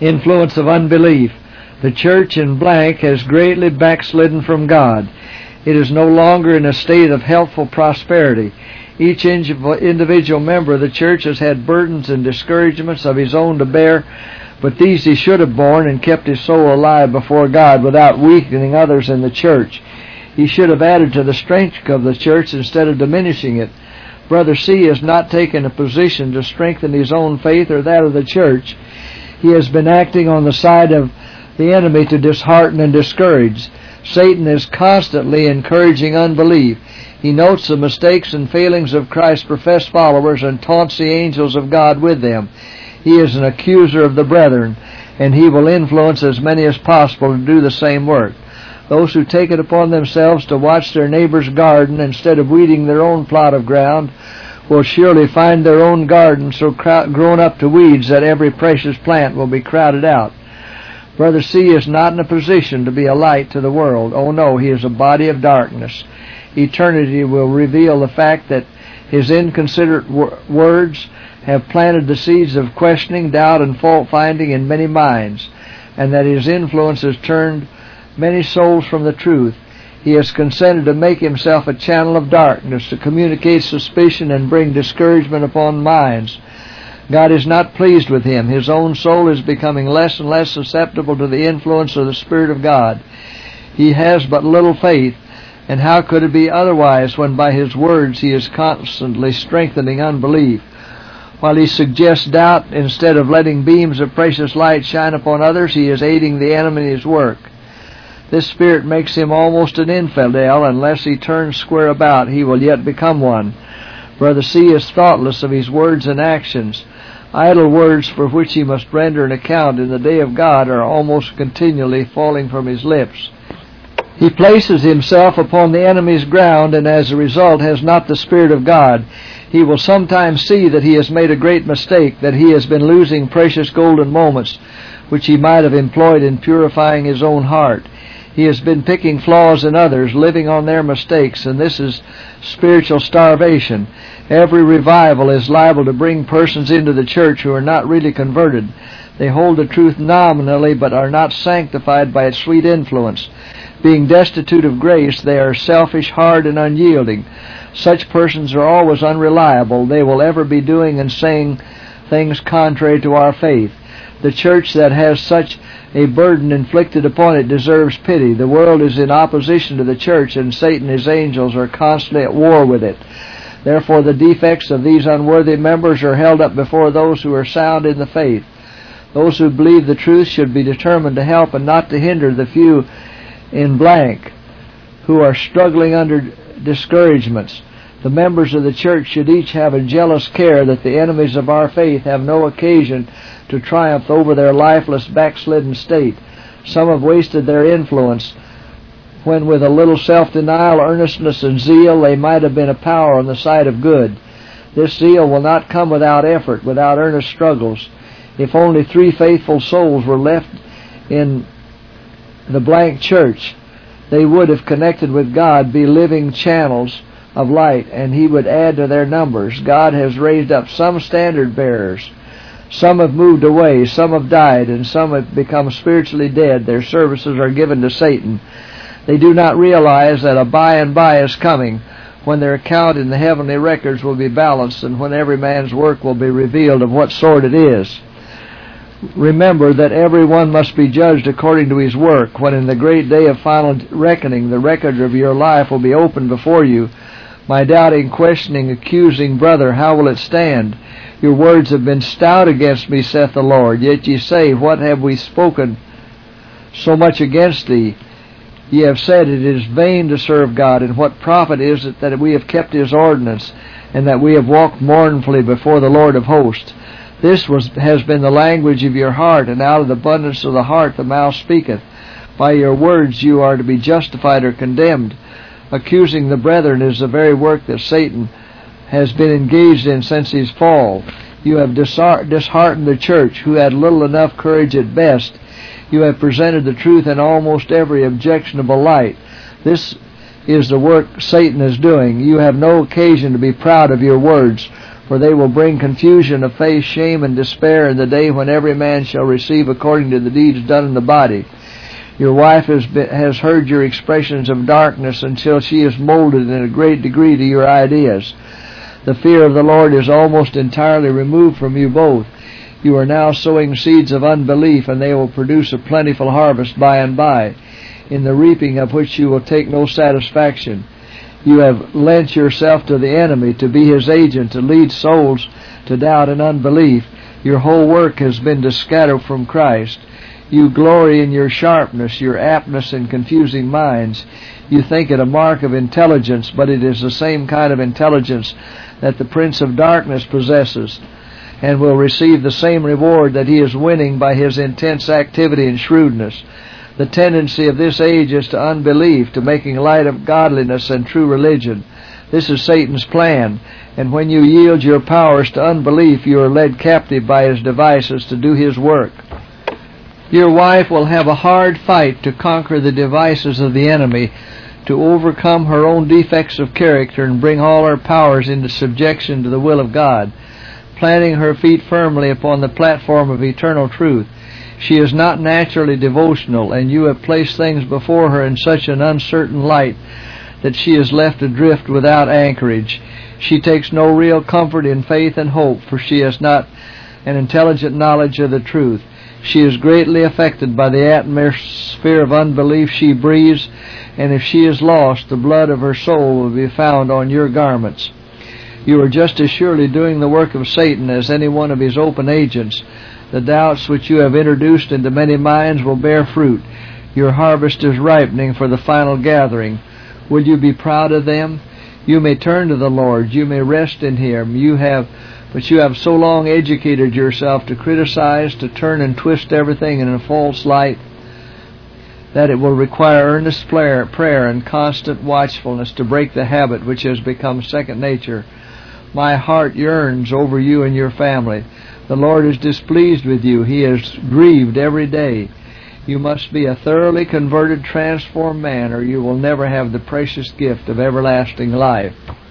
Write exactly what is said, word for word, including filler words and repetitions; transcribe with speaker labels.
Speaker 1: influence of unbelief. The church in blank has greatly backslidden from God. It is no longer in a state of healthful prosperity. Each individual member of the church has had burdens and discouragements of his own to bear, but these he should have borne and kept his soul alive before God without weakening others in the church. He should have added to the strength of the church instead of diminishing it. Brother C has not taken a position to strengthen his own faith or that of the church. He has been acting on the side of the enemy to dishearten and discourage. Satan is constantly encouraging unbelief. He notes the mistakes and failings of Christ's professed followers and taunts the angels of God with them. He is an accuser of the brethren, and he will influence as many as possible to do the same work. Those who take it upon themselves to watch their neighbor's garden instead of weeding their own plot of ground will surely find their own garden so grown up to weeds that every precious plant will be crowded out. Brother C is not in a position to be a light to the world. Oh no, he is a body of darkness. Eternity will reveal the fact that his inconsiderate wor- words have planted the seeds of questioning, doubt, and fault-finding in many minds, and that his influence has turned many souls from the truth. He has consented to make himself a channel of darkness to communicate suspicion and bring discouragement upon minds. God is not pleased with him. His own soul is becoming less and less susceptible to the influence of the Spirit of God. He has but little faith, and how could it be otherwise when by his words he is constantly strengthening unbelief? While he suggests doubt instead of letting beams of precious light shine upon others, he is aiding the enemy in his work. This spirit makes him almost an infidel. Unless he turns square about, he will yet become one. Brother C is thoughtless of his words and actions. Idle words for which he must render an account in the day of God are almost continually falling from his lips. He places himself upon the enemy's ground, and as a result has not the Spirit of God. He will sometimes see that he has made a great mistake, that he has been losing precious golden moments which he might have employed in purifying his own heart. He has been picking flaws in others, living on their mistakes, and this is spiritual starvation. Every revival is liable to bring persons into the church who are not really converted. They hold the truth nominally, but are not sanctified by its sweet influence. Being destitute of grace, they are selfish, hard, and unyielding. Such persons are always unreliable. They will ever be doing and saying things contrary to our faith. The church that has such a burden inflicted upon it deserves pity. The world is in opposition to the church, and Satan and his angels are constantly at war with it. Therefore the defects of these unworthy members are held up before those who are sound in the faith. Those who believe the truth should be determined to help and not to hinder the few in blank who are struggling under discouragements. The members of the church should each have a jealous care that the enemies of our faith have no occasion to triumph over their lifeless, backslidden state. Some have wasted their influence when with a little self-denial, earnestness, and zeal they might have been a power on the side of good. This zeal will not come without effort, without earnest struggles. If only three faithful souls were left in the blank church, they would, if connected with God, be living channels of light, and He would add to their numbers. God has raised up some standard bearers. Some have moved away, some have died, and some have become spiritually dead. Their services are given to Satan. They do not realize that a by and by is coming, when their account in the heavenly records will be balanced, and when every man's work will be revealed of what sort it is. Remember that every one must be judged according to his work. When in the great day of final reckoning the record of your life will be opened before you, my doubting, questioning, accusing brother, how will it stand? Your words have been stout against me, saith the Lord. Yet ye say, what have we spoken so much against thee? Ye have said, it is vain to serve God, and what profit is it that we have kept His ordinance, and that we have walked mournfully before the Lord of hosts? This was has been the language of your heart, and out of the abundance of the heart the mouth speaketh. By your words you are to be justified or condemned. Accusing the brethren is the very work that Satan has been engaged in since his fall. You have disheartened the church, who had little enough courage at best. You have presented the truth in almost every objectionable light. This is the work Satan is doing. You have no occasion to be proud of your words. For they will bring confusion of face, shame, and despair in the day when every man shall receive according to the deeds done in the body. Your wife has been, has heard your expressions of darkness until she is molded in a great degree to your ideas. The fear of the Lord is almost entirely removed from you both. You are now sowing seeds of unbelief, and they will produce a plentiful harvest by and by, in the reaping of which you will take no satisfaction. You have lent yourself to the enemy to be his agent, to lead souls to doubt and unbelief. Your whole work has been to scatter from Christ. You glory in your sharpness, your aptness in confusing minds. You think it a mark of intelligence, but it is the same kind of intelligence that the prince of darkness possesses, and will receive the same reward that he is winning by his intense activity and shrewdness. The tendency of this age is to unbelief, to making light of godliness and true religion. This is Satan's plan, and when you yield your powers to unbelief, you are led captive by his devices to do his work. Your wife will have a hard fight to conquer the devices of the enemy, to overcome her own defects of character and bring all her powers into subjection to the will of God, planting her feet firmly upon the platform of eternal truth. She is not naturally devotional, and you have placed things before her in such an uncertain light that she is left adrift without anchorage. She takes no real comfort in faith and hope, for she has not an intelligent knowledge of the truth. She is greatly affected by the atmosphere of unbelief she breathes, and if she is lost, the blood of her soul will be found on your garments. You are just as surely doing the work of Satan as any one of his open agents. The doubts which you have introduced into many minds will bear fruit. Your harvest is ripening for the final gathering. Will you be proud of them? You may turn to the Lord. You may rest in Him. You have, but you have so long educated yourself to criticize, to turn and twist everything in a false light, that it will require earnest prayer and constant watchfulness to break the habit which has become second nature. My heart yearns over you and your family. The Lord is displeased with you. He is grieved every day. You must be a thoroughly converted, transformed man, or you will never have the precious gift of everlasting life.